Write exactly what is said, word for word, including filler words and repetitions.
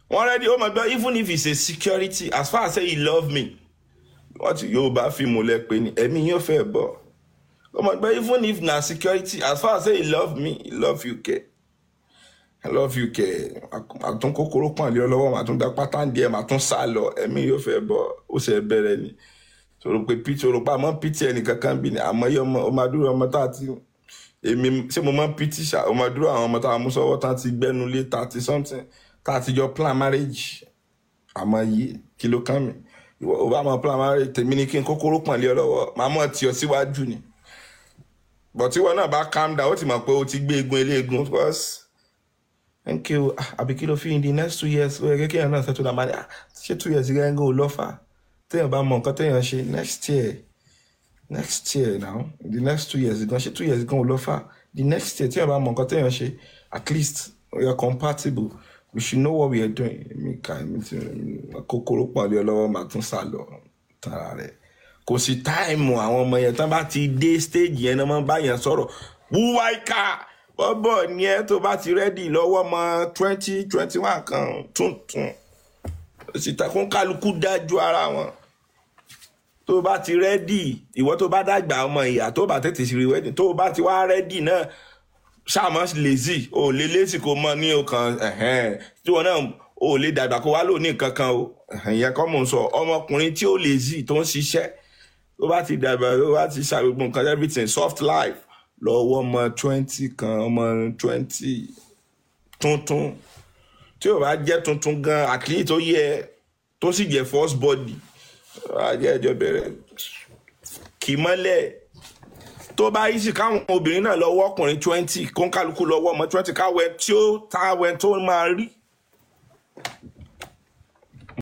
Already, oh my God, even if it's a security, as far as say he love me, what you ba fi mo le pe ni, emi yo fe bo. Oh my God, even if na security, as far as say he love me, he love you, ke. I love you, ke. Atun kokoro pan le olowo, atun da patan die, atun sa lo, emi yo fe bo, o se bere ni. So ro pe piti, ro pa mo piti eni kankan bi ni, amoye o ma duro ọmọ ta ti èmi ṣé mo mo piti sha, o ma duro àwọn ọmọ ta mu so tan ti gbenu le thirty something. Káti jọ plan marriage àmọ́ yìí kí ló kàn mí ìwọ ó bá mọ plan marriage tèmi ní kí n kọ́kọ́rọ́ pọ̀n lé ọ lọ́wọ́ máa mọ̀ tí ọ síwájú ni but ìwọ náà bá calm down ó ti mọ̀ pé ó ti gbé egun eléegun because thank you àbí kí ló fi in the next two years ó yẹ kí èèyàn náà settle down máa ṣe two years gẹ́gẹ́ ò lọ́fà téèyàn bá mọ nǹkan téèyàn ṣe next year next year now the next two years gan ṣe two years gan ò lọ́fà the next year téèyàn bá mọ nǹkan téèyàn ṣe at least we are compatible. We should know what we are doing. Mi ka mi ti kokoro pon le olowo ma tun sa lo tara re. Kò sí time àwọn ọmọ yẹn tán bá ti dé stage yẹn na ma bá yẹn sọ̀rọ̀. Buwaika bobo ni e tó bá ti ready lọ́wọ́ mọ twenty twenty-one kan tuntun. Si ta kon kálukú dájú ara wọn. Tó bá ti ready, ìwọ tó bá dàgbà ọmọ ìyá tó bá tètè ṣe wedding, tó bá ti wá ready náà Shamas lazy o le lazy ko mo ni o kan eh tí wọ́n náà o le dàgbà kó wá ló ní nǹkan kan o ìyẹn ko mo sọ ọmọkùnrin tí ó lazy tó ń ṣiṣẹ́ tó bá ti dàgbà ó bá ti ṣe gbogbo nǹkan everything soft life lọ́wọ́ ọmọ twenty kan ọmọ twenty tuntun tí ó bá jẹ́ tuntun gan at least tó yẹ tó sì jẹ́ first body a jẹ́ ẹjọ́ bẹ̀rẹ̀ kì mọ́lẹ̀ tó bá yìí sì káwọn obìnrin náà lọ́wọ́ ọkùnrin twenty kó ń kálukú lọ́wọ́ ọmọ twenty káwẹ́ tí ó táwẹ́ tó máa rí